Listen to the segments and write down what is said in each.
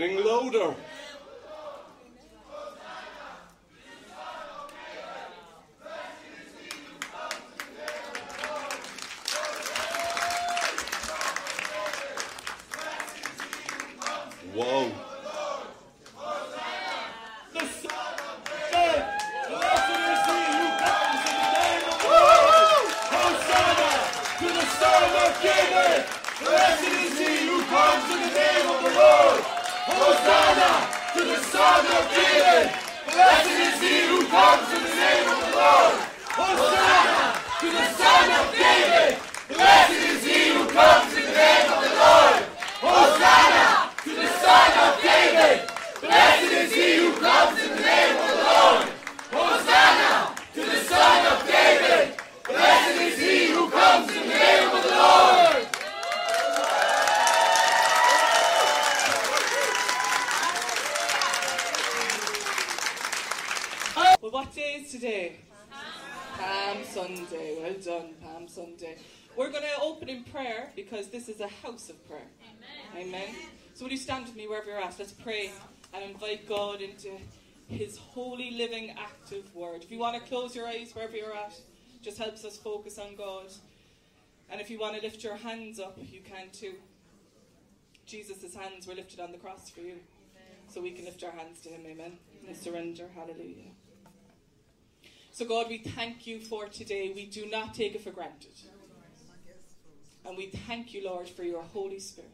Sing louder. Whoa. The Son of David, blessed is he who comes in the name of the Lord. Hosanna to the Son of David, blessed is he who comes in the name of the Lord. Hosanna to the Son of David, blessed is he who comes in the name of the Lord. Hosanna to the Son of David, blessed is he who comes in the name of the Lord. Hosanna to the Son of David, blessed is he who comes in the name of the Lord. Hosanna to the Son of David, blessed is he who comes in the name of the Lord. Well, what day is today? Palm Sunday. Well done, Palm Sunday. We're going to open in prayer because this is a house of prayer. Amen. Amen. So will you stand with me wherever you're at? Let's pray and invite God into his holy, living, active word. If you want to close your eyes wherever you're at, just helps us focus on God. And if you want to lift your hands up, you can too. Jesus' hands were lifted on the cross for you. So we can lift our hands to him. Amen. And surrender. Hallelujah. So God, we thank you for today. We do not take it for granted. And we thank you, Lord, for your Holy Spirit.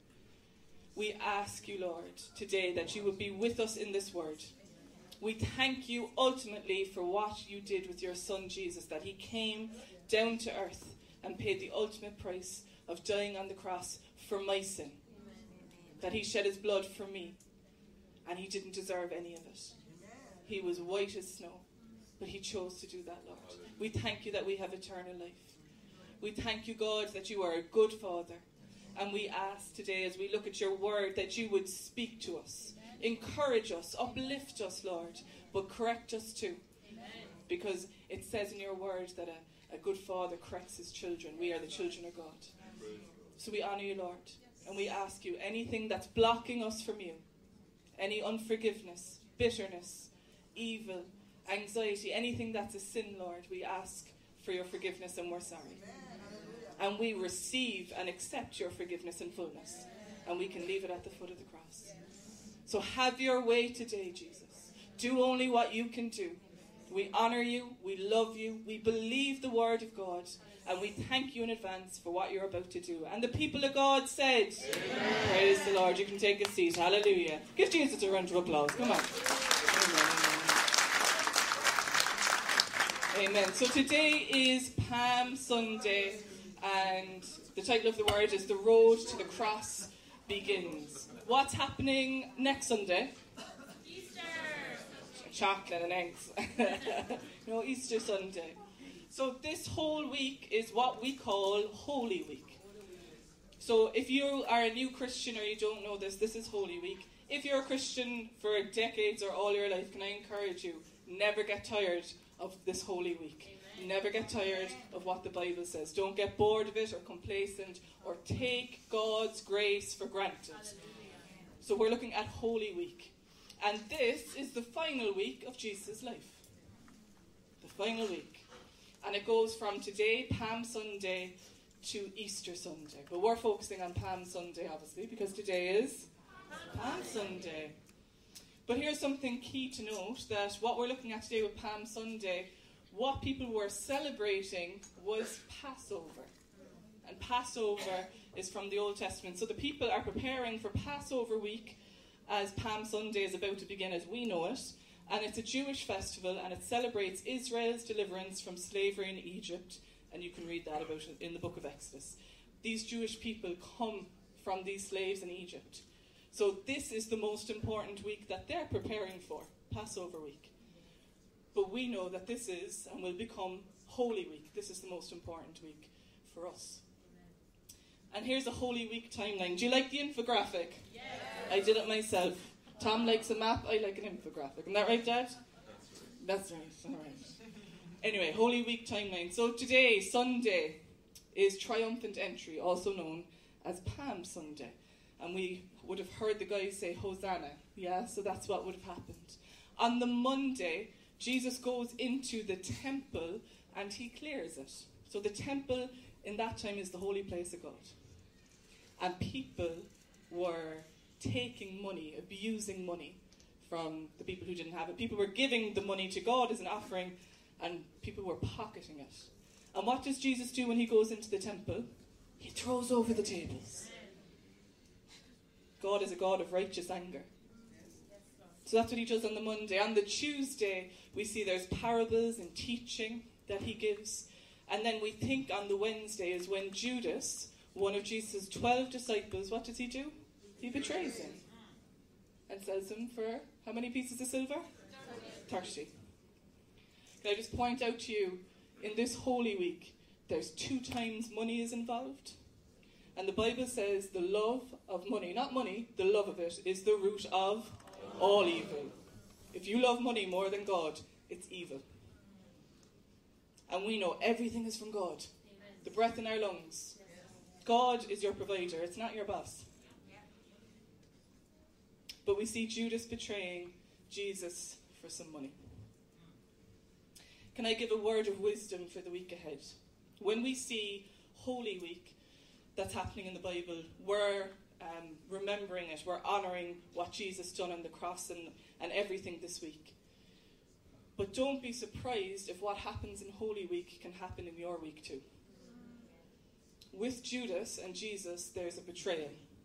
We ask you, Lord, today that you would be with us in this word. We thank you ultimately for what you did with your son Jesus, that he came down to earth and paid the ultimate price of dying on the cross for my sin. That he shed his blood for me, and he didn't deserve any of it. He was white as snow, but he chose to do that, Lord. We thank you that we have eternal life. We thank you, God, that you are a good Father. And we ask today, as we look at your word, that you would speak to us, encourage us, uplift us, Lord, but correct us too. Because it says in your word that a good Father corrects his children. We are the children of God. So we honor you, Lord. And we ask you, anything that's blocking us from you, any unforgiveness, bitterness, evil, anxiety, anything that's a sin, Lord, we ask for your forgiveness, and we're sorry. And we receive and accept your forgiveness in fullness. And we can leave it at the foot of the cross. So have your way today, Jesus. Do only what you can do. We honor you. We love you. We believe the word of God. And we thank you in advance for what you're about to do. And the people of God said, Amen. Praise the Lord. You can take a seat. Hallelujah. Give Jesus a round of applause. Come on. Amen. Amen. So today is Palm Sunday. And the title of the word is The Road to the Cross Begins. What's happening next Sunday? Easter! Chocolate and eggs. Easter Sunday. So this whole week is what we call Holy Week. So if you are a new Christian or you don't know this, this is Holy Week. If you're a Christian for decades or all your life, can I encourage you, never get tired of this Holy Week. Never get tired of what the Bible says. Don't get bored of it or complacent or take God's grace for granted. So we're looking at Holy Week. And this is the final week of Jesus' life. The final week. And it goes from today, Palm Sunday, to Easter Sunday. But we're focusing on Palm Sunday, obviously, because today is Palm Sunday. But here's something key to note, that what we're looking at today with Palm Sunday, what people were celebrating was Passover. And Passover is from the Old Testament. So the people are preparing for Passover week as Palm Sunday is about to begin as we know it. And it's a Jewish festival, and it celebrates Israel's deliverance from slavery in Egypt. And you can read that about it in the book of Exodus. These Jewish people come from these slaves in Egypt. So this is the most important week that they're preparing for, Passover week. But we know that this is and will become Holy Week. This is the most important week for us. And here's a Holy Week timeline. Do you like the infographic? Yes. I did it myself. Tom likes a map. I like an infographic. Isn't that right, Dad? That's right. All right. Anyway, Holy Week timeline. So today, Sunday, is Triumphant Entry, also known as Palm Sunday. and we would have heard the guys say, Hosanna. Yeah, so that's what would have happened. On the Monday, Jesus goes into the temple and he clears it. So the temple in that time is the holy place of God. And people were taking money, abusing money from the people who didn't have it. People were giving the money to God as an offering, and people were pocketing it. And what does Jesus do when he goes into the temple? He throws over the tables. God is a God of righteous anger. So that's what he does on the Monday. On the Tuesday, we see there's parables and teaching that he gives. And then we think on the Wednesday is when Judas, one of Jesus' 12 disciples, what does he do? He betrays him and sells him for how many pieces of silver? 30. Can I just point out to you, in this Holy Week, there's 2 times money is involved. And the Bible says the love of money, not money, the love of it, is the root of all evil. If you love money more than God, it's evil. And we know everything is from God. Amen. The breath in our lungs. Yes. God is your provider. It's not your boss. Yeah. But we see Judas betraying Jesus for some money. Can I give a word of wisdom for the week ahead? When we see Holy Week that's happening in the Bible, we're remembering it. We're honouring what Jesus done on the cross and everything this week. But don't be surprised if what happens in Holy Week can happen in your week too. With Judas and Jesus, there's a betrayal.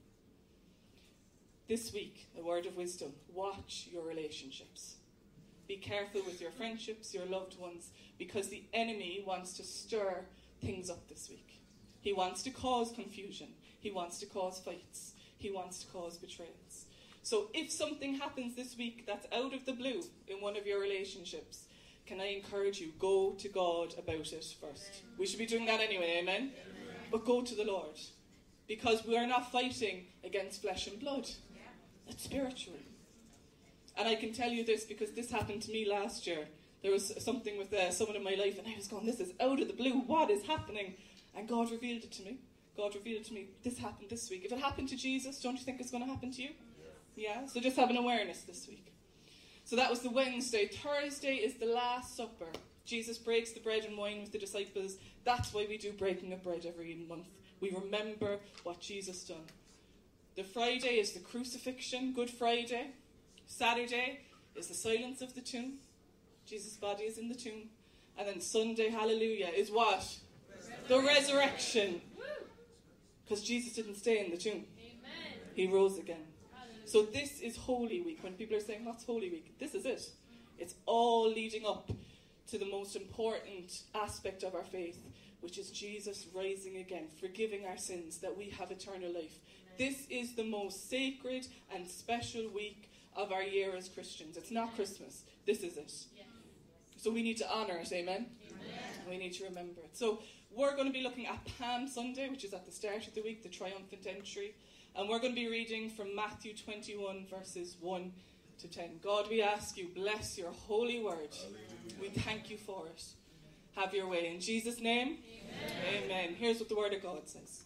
This week, a word of wisdom. Watch your relationships. Be careful with your friendships, your loved ones, because the enemy wants to stir things up this week. He wants to cause confusion. He wants to cause fights. He wants to cause betrayals. So if something happens this week that's out of the blue in one of your relationships, can I encourage you, go to God about it first. We should be doing that anyway, amen? Amen. But go to the Lord. Because we are not fighting against flesh and blood. It's spiritual. And I can tell you this because this happened to me last year. There was something with someone in my life and I was going, this is out of the blue. What is happening? And God revealed it to me. God revealed to me, this happened this week. If it happened to Jesus, don't you think it's going to happen to you? Yeah, so just have an awareness this week. So that was the Wednesday. Thursday is the Last Supper. Jesus breaks the bread and wine with the disciples. That's why we do breaking of bread every month. We remember what Jesus done. The Friday is the crucifixion, Good Friday. Saturday is the silence of the tomb. Jesus' body is in the tomb. And then Sunday, hallelujah, is what? The resurrection. Because Jesus didn't stay in the tomb. Amen. He rose again. So this is Holy Week. When people are saying, what's Holy Week? This is it. It's all leading up to the most important aspect of our faith, which is Jesus rising again, forgiving our sins, that we have eternal life. Amen. This is the most sacred and special week of our year as Christians. It's not Christmas. This is it. Yes. So we need to honour it, amen? Amen. We need to remember it. So we're going to be looking at Palm Sunday, which is at the start of the week, the triumphant entry. And we're going to be reading from Matthew 21, verses 1 to 10. God, we ask you, bless your holy word. Hallelujah. We thank you for it. Have your way. In Jesus' name, amen. Amen. Here's what the word of God says.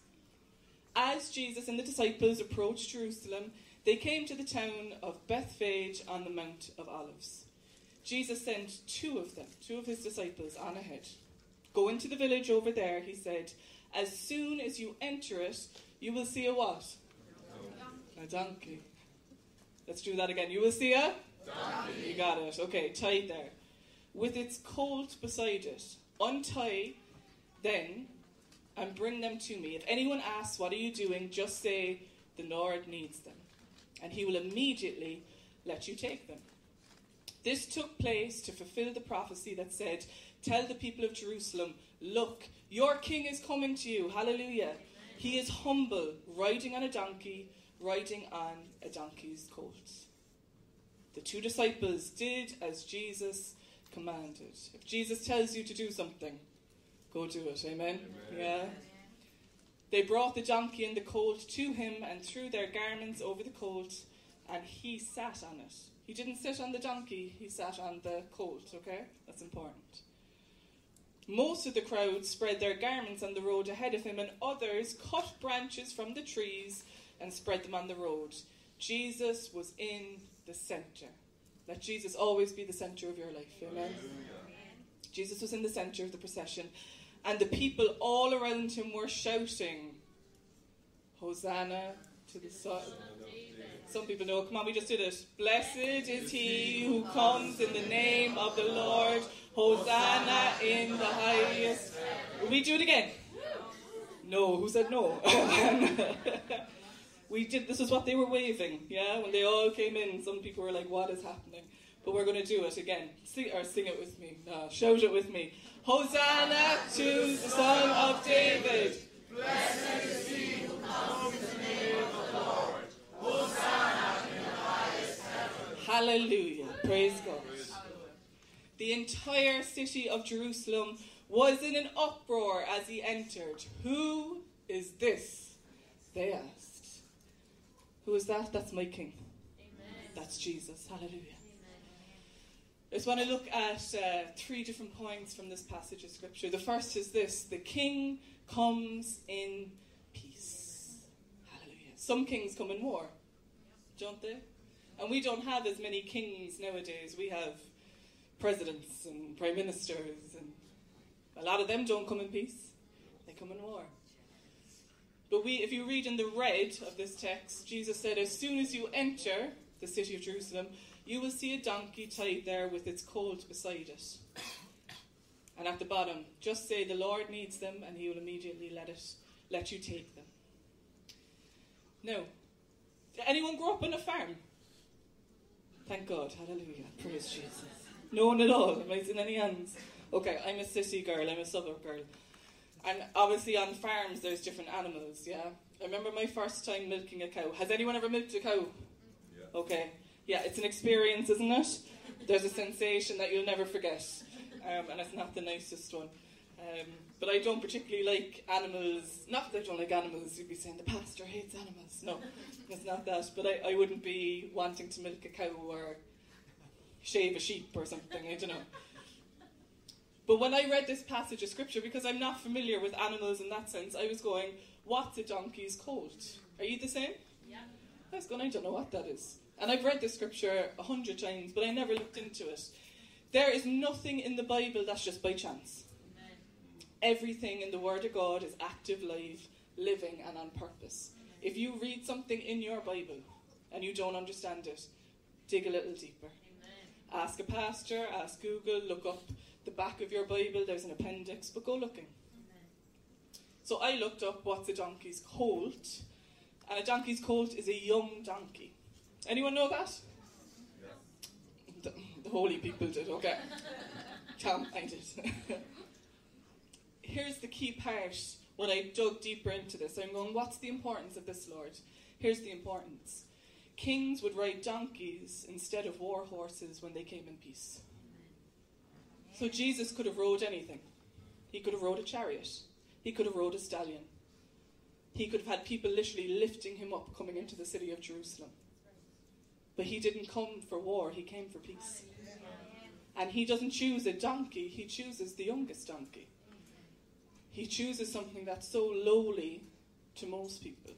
As Jesus and the disciples approached Jerusalem, they came to the town of Bethphage on the Mount of Olives. Jesus sent 2 of them, 2 of his disciples, on ahead. Go into the village over there, he said. As soon as you enter it, you will see a what? A donkey. Let's do that again. You will see a donkey. You got it. Okay, tied there. With its colt beside it. Untie then and bring them to me. If anyone asks, what are you doing? Just say, the Lord needs them. And he will immediately let you take them. This took place to fulfill the prophecy that said, tell the people of Jerusalem, look, your king is coming to you. Hallelujah. Amen. He is humble, riding on a donkey's colt. The 2 disciples did as Jesus commanded. If Jesus tells you to do something, go do it. Amen? Amen. Yeah. They brought the donkey and the colt to him and threw their garments over the colt, and he sat on it. He didn't sit on the donkey, he sat on the colt, okay? That's important. Most of the crowd spread their garments on the road ahead of him, and others cut branches from the trees and spread them on the road. Jesus was in the centre. Let Jesus always be the centre of your life. Amen. Jesus was in the centre of the procession, and the people all around him were shouting, Hosanna to the Son. Some people know. Come on, we just did it. Blessed is he who comes in the name of the Lord. Hosanna in the highest. Will we do it again? No. Who said no? We did. This is what they were waving. Yeah, when they all came in, some people were like, "What is happening?" But we're going to do it again. Sing it with me. No, shout it with me. Hosanna to the Son of David. Blessed is he who comes in the name of the Lord. Hosanna in the highest heaven. Hallelujah. Praise God. The entire city of Jerusalem was in an uproar as he entered. Who is this? They asked. Who is that? That's my king. Amen. That's Jesus. Hallelujah. I just want to look at 3 different points from this passage of scripture. The first is this: the king comes in peace. Hallelujah. Some kings come in war, don't they? And we don't have as many kings nowadays. We have presidents and prime ministers, and a lot of them don't come in peace. They come in war. But if you read in the red of this text, Jesus said, as soon as you enter the city of Jerusalem, you will see a donkey tied there with its colt beside it. And at the bottom, just say, the Lord needs them, and he will immediately let you take them. Now, did anyone grow up on a farm? Thank God. Hallelujah. Praise Jesus. No one at all. Am I seeing any hands? Okay, I'm a city girl. I'm a suburb girl. And obviously on farms there's different animals, yeah? I remember my first time milking a cow. Has anyone ever milked a cow? Yeah. Okay. Yeah, it's an experience, isn't it? There's a sensation that you'll never forget. And it's not the nicest one. But I don't particularly like animals. Not that I don't like animals. You'd be saying the pastor hates animals. No, it's not that. But I wouldn't be wanting to milk a cow or shave a sheep or something. I don't know. But when I read this passage of scripture, because I'm not familiar with animals in that sense, I was going, what's a donkey's colt? Are you the same? Yeah. I was going, I don't know what that is. And I've read this scripture 100 times, but I never looked into it. There is nothing in the Bible that's just by chance. Amen. Everything in the Word of God is active, live, living, and on purpose. Amen. If you read something in your Bible and you don't understand it, dig a little deeper. Amen. Ask a pastor, ask Google, look up the back of your Bible, there's an appendix, but go looking. Amen. So I looked up what's a donkey's colt, and a donkey's colt is a young donkey. Anyone know that? Yeah. The holy people did, okay. Tom, I did. Here's the key part when I dug deeper into this. I'm going, what's the importance of this, Lord? Here's the importance. Kings would ride donkeys instead of war horses when they came in peace. So Jesus could have rode anything. He could have rode a chariot. He could have rode a stallion. He could have had people literally lifting him up coming into the city of Jerusalem. But he didn't come for war, he came for peace. And he doesn't choose a donkey, he chooses the youngest donkey. He chooses something that's so lowly to most people.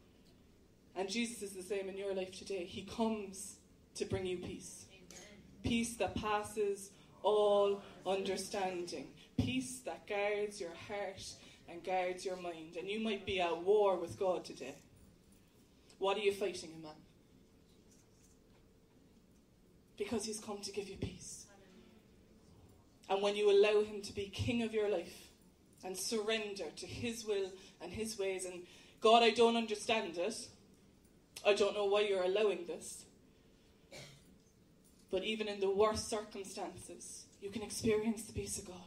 And Jesus is the same in your life today. He comes to bring you peace. Peace that passes all understanding. Peace that guards your heart and guards your mind. And you might be at war with God today. What are you fighting him on? Because he's come to give you peace. And when you allow him to be king of your life and surrender to his will and his ways, and God, I don't understand it. I don't know why you're allowing this. But even in the worst circumstances, you can experience the peace of God.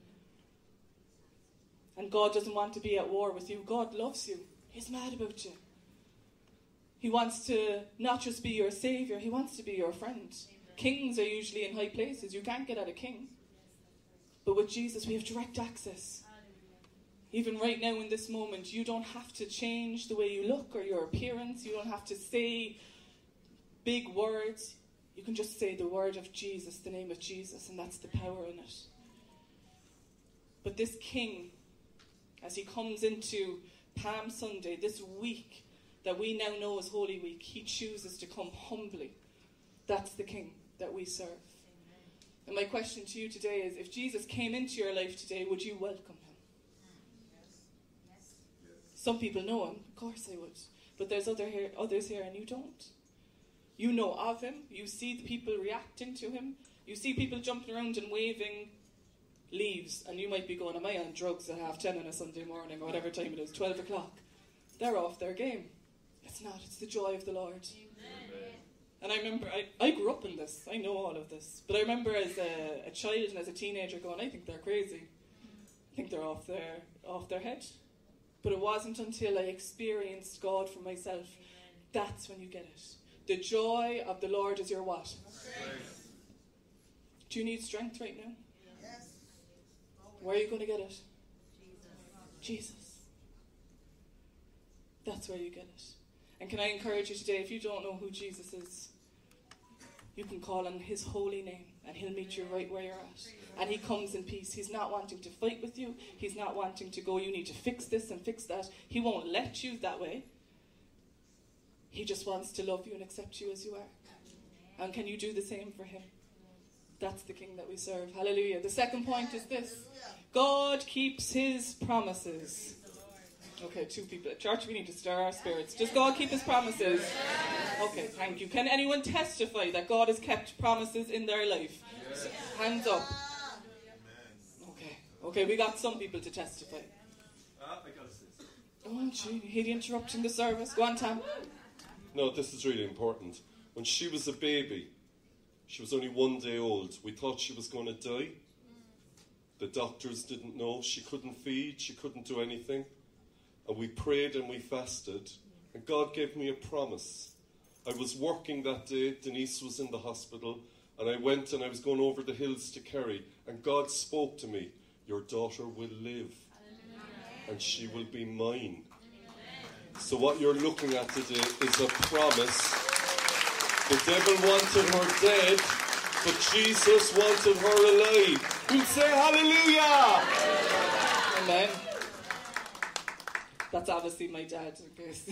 And God doesn't want to be at war with you. God loves you. He's mad about you. He wants to not just be your saviour, he wants to be your friend. Kings are usually in high places. You can't get at a king. But with Jesus, we have direct access. Even right now in this moment, you don't have to change the way you look or your appearance. You don't have to say big words. You can just say the word of Jesus, the name of Jesus, and that's the power in it. But this king, as he comes into Palm Sunday, this week that we now know as Holy Week, he chooses to come humbly. That's the King that we serve. And my question to you today is, if Jesus came into your life today, would you welcome him? Yes. Some people know him. Of course they would. But there's others here and you don't. You know of him. You see the people reacting to him. You see people jumping around and waving leaves. And you might be going, am I on drugs at 10:30 on a Sunday morning or whatever time it is, 12 o'clock? They're off their game. It's not. It's the joy of the Lord. Amen. And I remember, I grew up in this. I know all of this. But I remember as a child and as a teenager going, I think they're crazy. I think they're off their head. But it wasn't until I experienced God for myself. That's when you get it. The joy of the Lord is your what? Strength. Do you need strength right now? Yes. Where are you going to get it? Jesus. That's where you get it. And can I encourage you today, if you don't know who Jesus is, you can call on his holy name and he'll meet you right where you're at. And he comes in peace. He's not wanting to fight with you. He's not wanting to go, you need to fix this and fix that. He won't let you that way. He just wants to love you and accept you as you are. And can you do the same for him? That's the King that we serve. Hallelujah. The second point is this. God keeps his promises. Okay, 2 people at church, we need to stir our spirits. Does God keep his promises? Okay, thank you. Can anyone testify that God has kept promises in their life? Yes. Hands up. Okay, we got some people to testify. Oh, gee, he interrupting the service. Go on, Tam. No, this is really important. When she was a baby, she was only 1 day old, we thought she was going to die. The doctors didn't know. She couldn't feed. She couldn't do anything. And we prayed and we fasted. And God gave me a promise. I was working that day. Denise was in the hospital. And I went and I was going over the hills to Kerry. And God spoke to me. Your daughter will live. And she will be mine. So what you're looking at today is a promise. The devil wanted her dead, but Jesus wanted her alive. We'll say hallelujah! Amen. That's obviously my dad, in case.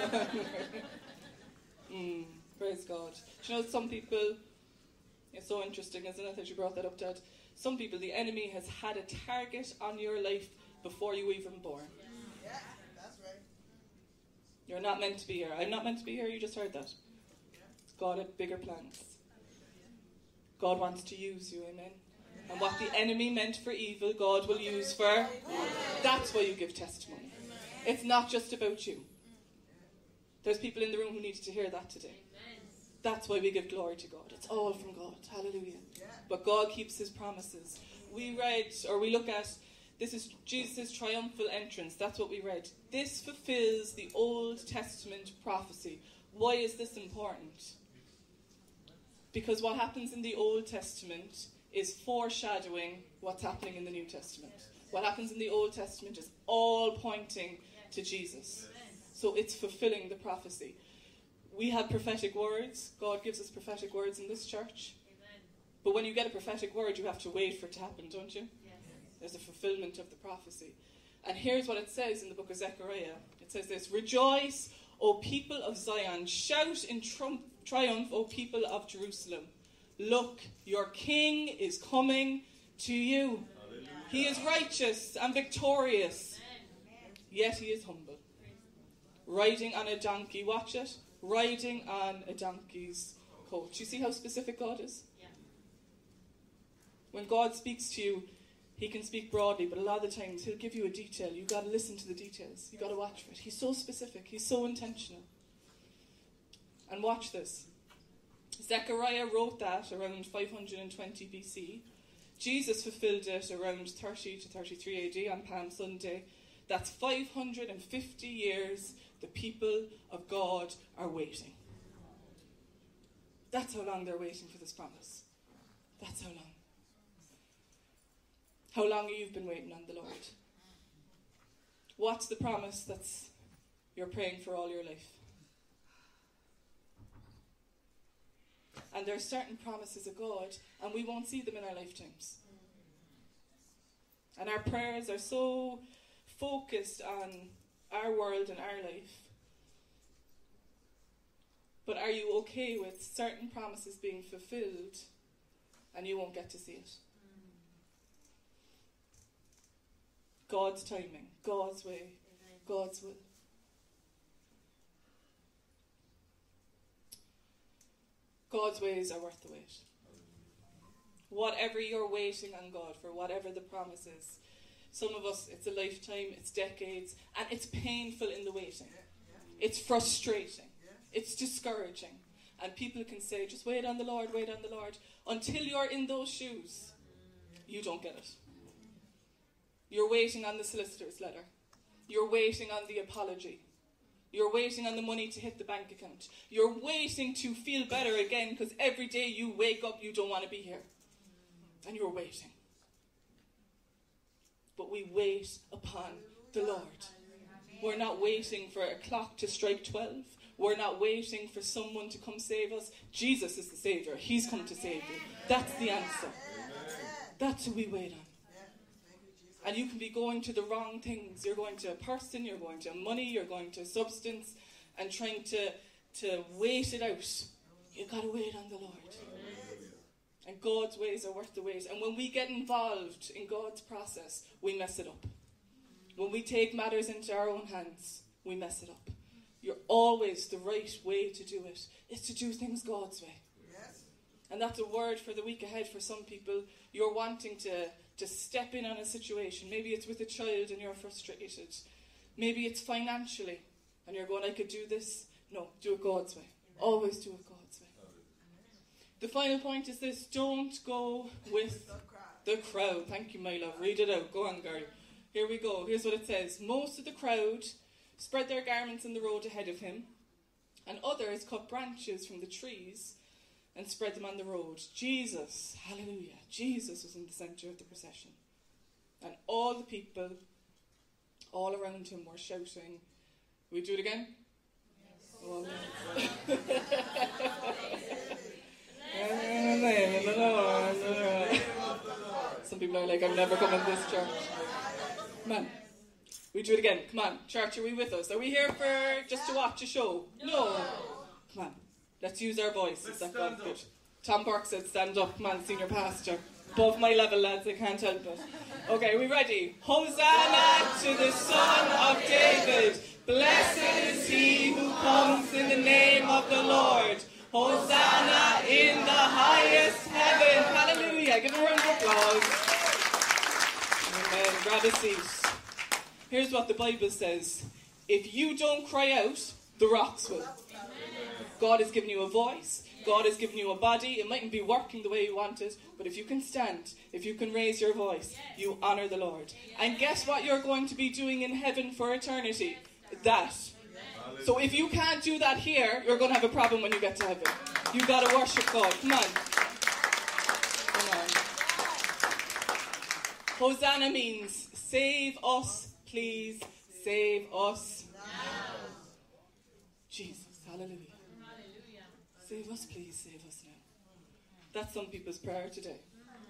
Praise God. Do you know, some people, it's so interesting, isn't it, that you brought that up, Dad? Some people, the enemy has had a target on your life before you were even born. Yeah, that's right. You're not meant to be here. I'm not meant to be here, you just heard that. God had bigger plans. God wants to use you, amen? And what the enemy meant for evil, God will use for... That's why you give testimony. It's not just about you. There's people in the room who needed to hear that today. That's why we give glory to God. It's all from God. Hallelujah. But God keeps his promises. We look at, this is Jesus' triumphal entrance. That's what we read. This fulfills the Old Testament prophecy. Why is this important? Because what happens in the Old Testament is foreshadowing what's happening in the New Testament. What happens in the Old Testament is all pointing to Jesus. So it's fulfilling the prophecy. We have prophetic words. God gives us prophetic words in this church. But when you get a prophetic word, you have to wait for it to happen, don't you? There's a fulfillment of the prophecy. And here's what it says in the book of Zechariah. It says this: Rejoice, O people of Zion. Shout in triumph, O people of Jerusalem. Look, your king is coming to you. He is righteous and victorious, yet he is humble. Riding on a donkey, watch it, riding on a donkey's coat. You see how specific God is? When God speaks to you, he can speak broadly, but a lot of the times he'll give you a detail. You've got to listen to the details. You've got to watch for it. He's so specific. He's so intentional. And watch this. Zechariah wrote that around 520 BC. Jesus fulfilled it around 30 to 33 AD on Palm Sunday. That's 550 years the people of God are waiting. That's how long they're waiting for this promise. That's how long. How long have you been waiting on the Lord? What's the promise that's you're praying for all your life? And there are certain promises of God, and we won't see them in our lifetimes. And our prayers are so focused on our world and our life But are you okay with certain promises being fulfilled and you won't get to see it? God's timing, God's way, God's will. God's ways are worth the wait. Whatever you're waiting on God for, whatever the promise is. Some of us, it's a lifetime, it's decades, and it's painful in the waiting. It's frustrating. It's discouraging. And people can say, just wait on the Lord, wait on the Lord. Until you're in those shoes, you don't get it. You're waiting on the solicitor's letter. You're waiting on the apology. You're waiting on the money to hit the bank account. You're waiting to feel better again because every day you wake up, you don't want to be here. And you're waiting. But we wait upon the Lord. We're not waiting for a clock to strike 12. We're not waiting for someone to come save us. Jesus is the Saviour. He's come to save you. That's the answer. That's who we wait on. And you can be going to the wrong things. You're going to a person, you're going to money, you're going to substance, and trying to wait it out. You've got to wait on the Lord. And God's ways are worth the wait. And when we get involved in God's process, we mess it up. When we take matters into our own hands, we mess it up. You're always the right way to do it is to do things God's way. Yes. And that's a word for the week ahead for some people. You're wanting to step in on a situation. Maybe it's with a child and you're frustrated. Maybe it's financially and you're going, I could do this. No, do it God's way. Always do it God's way. The final point is this: don't go with the crowd. Thank you, my love. Read it out. Go on, girl. Here we go. Here's what it says. Most of the crowd spread their garments in the road ahead of him, and others cut branches from the trees and spread them on the road. Jesus, hallelujah, Jesus was in the centre of the procession. And all the people all around him were shouting. We do it again? Yes. Oh, some people are like, I'm never coming to this church. Come on. We do it again. Come on. Church, are we with us? Are we here for just to watch a show? No. Come on. Let's use our voices. That's good. Tom Burke said stand up. Come on, senior pastor. Above my level, lads. I can't help it. Okay, are we ready? Hosanna to the Son of David. Blessed is he who comes in the name of the Lord. Hosanna in the highest heaven. Hallelujah. Give a round of applause. Amen. Grab a seat. Here's what the Bible says. If you don't cry out, the rocks will. God has given you a voice. God has given you a body. It mightn't be working the way you want it, but if you can stand, if you can raise your voice, you honour the Lord. And guess what you're going to be doing in heaven for eternity? That. So if you can't do that here, you're going to have a problem when you get to heaven. You've got to worship God. Come on. Come on. Hosanna means save us, please. Save us now. Jesus. Hallelujah. Save us, please. Save us now. That's some people's prayer today.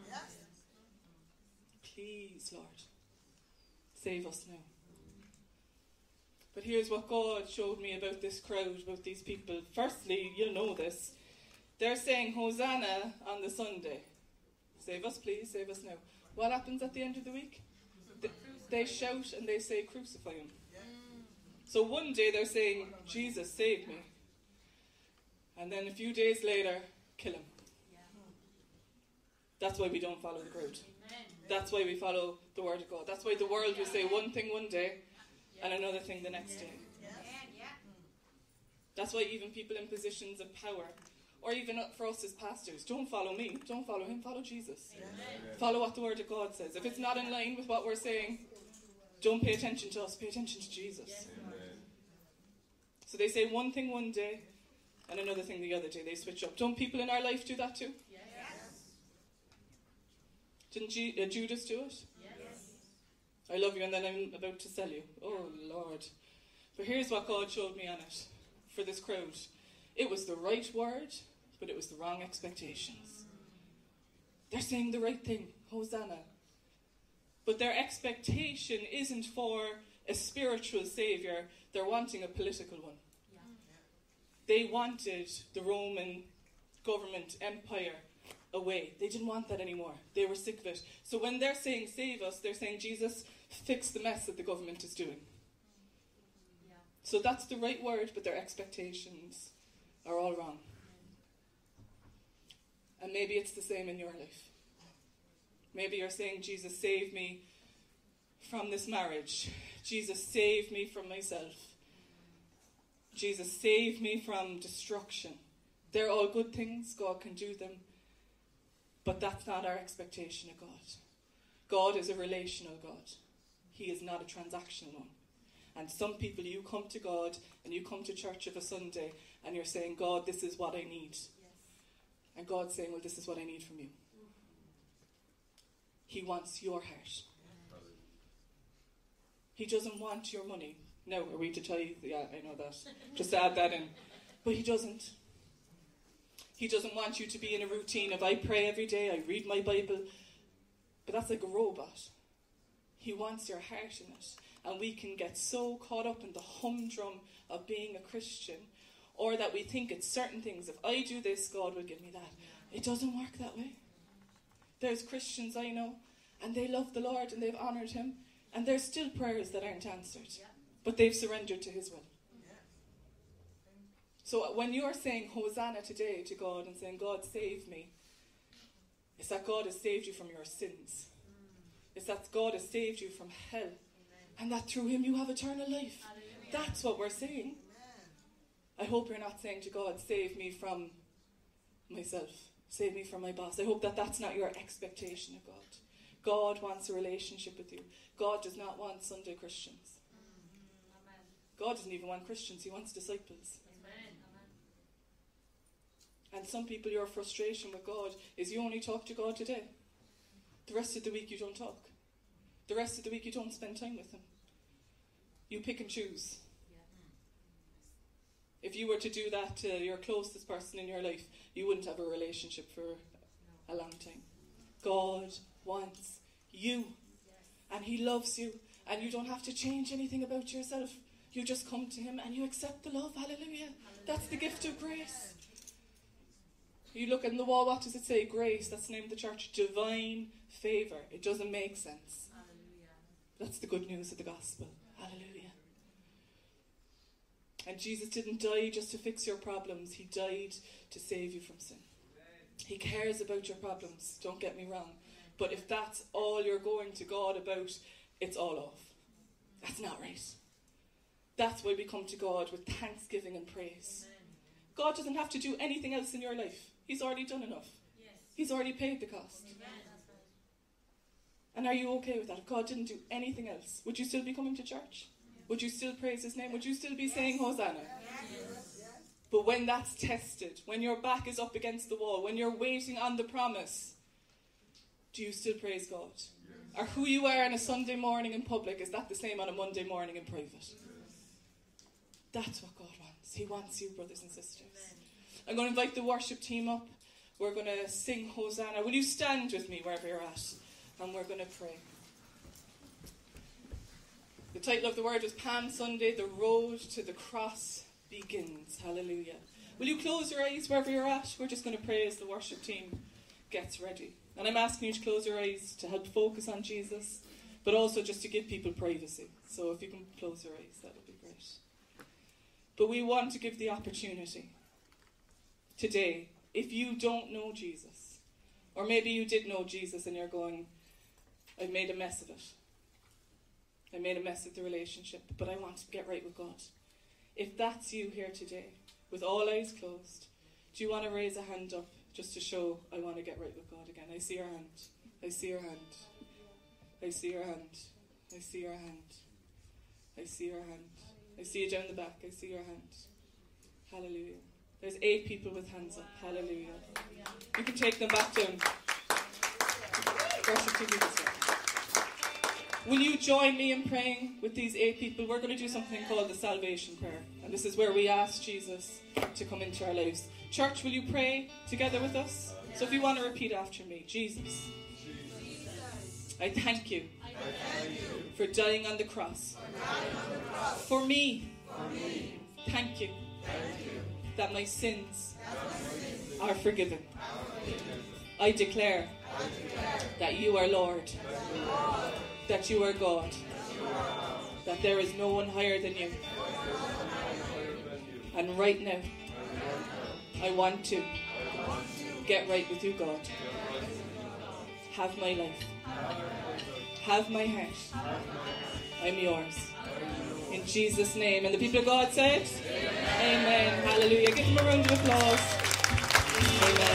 Please, Lord. Save us now. But here's what God showed me about this crowd, about these people. Firstly, you'll know this. They're saying Hosanna on the Sunday. Save us, please, save us now. What happens at the end of the week? They shout and they say, crucify him. So one day they're saying, Jesus, save me. And then a few days later, kill him. That's why we don't follow the crowd. That's why we follow the word of God. That's why the world will say one thing one day and another thing the next day. That's why even people in positions of power, or even for us as pastors, don't follow me, don't follow him, follow Jesus. Follow what the word of God says. If it's not in line with what we're saying, don't pay attention to us, pay attention to Jesus. So they say one thing one day and another thing the other day. They switch up. Don't people in our life do that too? Didn't Judas do it? Yes. I love you and then I'm about to sell you. Oh, Lord. But here's what God showed me on it for this crowd. It was the right word, but it was the wrong expectations. They're saying the right thing, Hosanna. But their expectation isn't for a spiritual saviour. They're wanting a political one. They wanted the Roman government empire away. They didn't want that anymore. They were sick of it. So when they're saying save us, they're saying, Jesus, fix the mess that the government is doing. Yeah. So that's the right word, but their expectations are all wrong. And maybe it's the same in your life. Maybe you're saying, Jesus, save me from this marriage. Jesus, save me from myself. Jesus, save me from destruction. They're all good things. God can do them. But that's not our expectation of God. God is a relational God. He is not a transactional one. And some people, you come to God and you come to church of a Sunday and you're saying, God, this is what I need. Yes. And God's saying, well, this is what I need from you. He wants your heart. He doesn't want your money. Now, are we to tithe? Yeah, I know that. Just add that in. But he doesn't. He doesn't want you to be in a routine of I pray every day, I read my Bible. But that's like a robot. He wants your heart in it. And we can get so caught up in the humdrum of being a Christian, or that we think it's certain things. If I do this, God will give me that. It doesn't work that way. There's Christians I know, and they love the Lord and they've honoured him, and there's still prayers that aren't answered. But they've surrendered to his will. So when you're saying Hosanna today to God and saying, God, save me, it's that God has saved you from your sins. It's that God has saved you from hell. And that through him you have eternal life. Hallelujah. That's what we're saying. I hope you're not saying to God, save me from myself. Save me from my boss. I hope that that's not your expectation of God. God wants a relationship with you. God does not want Sunday Christians. God doesn't even want Christians. He wants disciples. And some people, your frustration with God is you only talk to God today. The rest of the week you don't talk. The rest of the week you don't spend time with him. You pick and choose. If you were to do that to your closest person in your life, you wouldn't have a relationship for a long time. God wants you. And he loves you. And you don't have to change anything about yourself. You just come to him and you accept the love. Hallelujah. That's the gift of grace. You look in the wall, what does it say? Grace, that's the name of the church. Divine favour. It doesn't make sense. Hallelujah. That's the good news of the gospel. Hallelujah. And Jesus didn't die just to fix your problems. He died to save you from sin. He cares about your problems, don't get me wrong. But if that's all you're going to God about, it's all off. That's not right. That's why we come to God with thanksgiving and praise. God doesn't have to do anything else in your life. He's already done enough. Yes. He's already paid the cost. Amen. And are you okay with that? If God didn't do anything else, would you still be coming to church? Yes. Would you still praise his name? Would you still be saying Hosanna? Yes. But when that's tested, when your back is up against the wall, when you're waiting on the promise, do you still praise God? Yes. Or who you are on a Sunday morning in public, is that the same on a Monday morning in private? Yes. That's what God wants. He wants you, brothers and sisters. Amen. I'm going to invite the worship team up. We're going to sing Hosanna. Will you stand with me wherever you're at? And we're going to pray. The title of the word is Palm Sunday, The Road to the Cross Begins. Hallelujah. Will you close your eyes wherever you're at? We're just going to pray as the worship team gets ready. And I'm asking you to close your eyes to help focus on Jesus, but also just to give people privacy. So if you can close your eyes, that would be great. But we want to give the opportunity today, if you don't know Jesus, or maybe you did know Jesus and you're going, I've made a mess of it. I made a mess of the relationship, but I want to get right with God. If that's you here today, with all eyes closed, do you want to raise a hand up just to show I want to get right with God again? I see your hand. I see your hand. I see your hand. I see your hand. I see your hand. I see you down the back. I see your hand. Hallelujah. There's 8 people with hands up. Hallelujah. You can take them back down. Will you join me in praying with these 8 people? We're going to do something called the salvation prayer. And this is where we ask Jesus to come into our lives. Church, will you pray together with us? So if you want to repeat after me. Jesus, I thank you for dying on the cross. For me. Thank you that my sins are forgiven. I declare that you are Lord, that you are God, that there is no one higher than you. And right now, I want to get right with you, God. Have my life. Have my heart. I'm yours. In Jesus' name. And the people of God said, Amen. Hallelujah. Give them a round of applause. Amen.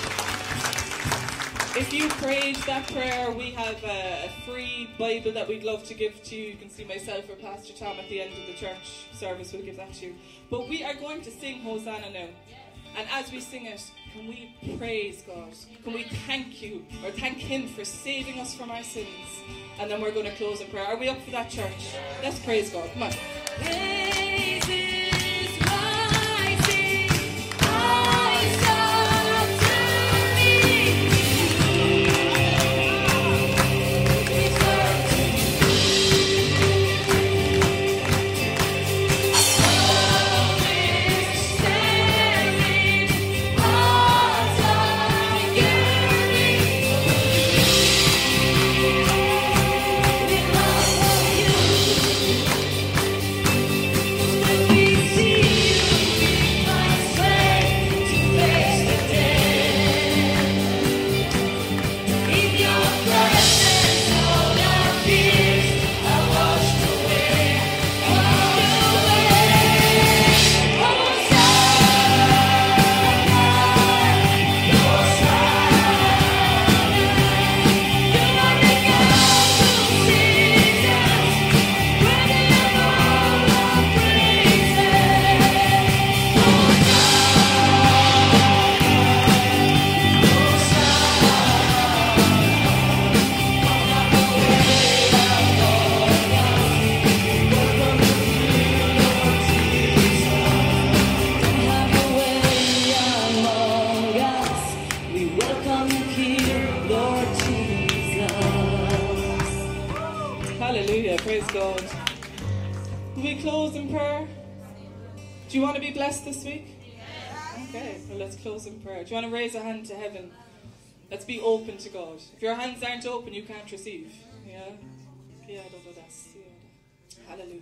If you prayed that prayer, we have a free Bible that we'd love to give to you. You can see myself or Pastor Tom at the end of the church service. We'll give that to you. But we are going to sing Hosanna now. And as we sing it, can we praise God? Can we thank you or thank Him for saving us from our sins? And then we're going to close in prayer. Are we up for that, church? Let's praise God. Come on. Praise is rising, rise up to meet you. It's up to Hallelujah. Praise God. Will we close in prayer? Do you want to be blessed this week? Okay, well, let's close in prayer. Do you want to raise a hand to heaven? Let's be open to God. If your hands aren't open, you can't receive. Yeah? Hallelujah.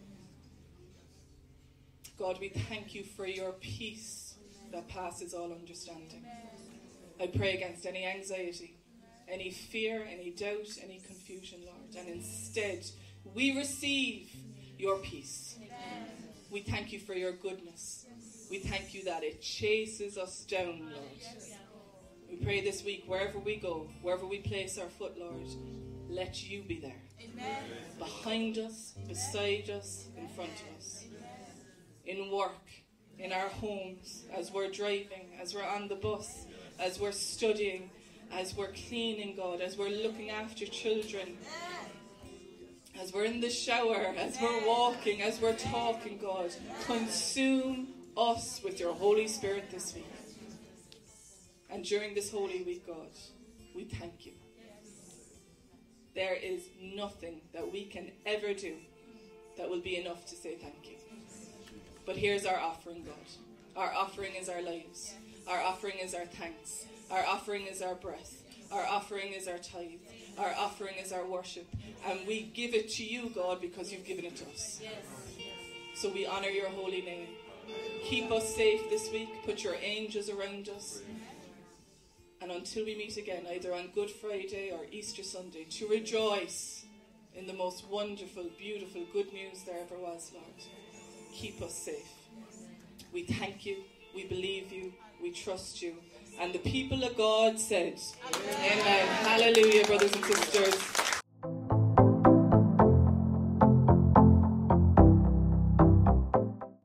God, we thank you for your peace that passes all understanding. I pray against any anxiety, any fear, any doubt, any confusion, Lord. And instead, we receive your peace. We thank you for your goodness. We thank you that it chases us down, Lord. We pray this week, wherever we go, wherever we place our foot, Lord, let you be there. Amen. Behind us, beside us, in front of us. In work, in our homes, as we're driving, as we're on the bus, as we're studying, as we're cleaning, God, as we're looking after children, as we're in the shower, as we're walking, as we're talking, God. Consume us with your Holy Spirit this week. And during this Holy Week, God, we thank you. There is nothing that we can ever do that will be enough to say thank you. But here's our offering, God. Our offering is our lives. Our offering is our thanks. Our offering is our breath. Our offering is our tithe. Our offering is our worship. And we give it to you, God, because you've given it to us. So we honor your holy name. Keep us safe this week. Put your angels around us. And until we meet again, either on Good Friday or Easter Sunday, to rejoice in the most wonderful, beautiful, good news there ever was, Lord. Keep us safe. We thank you. We believe you. We trust you. And the people of God said, Amen. Hallelujah, brothers and sisters.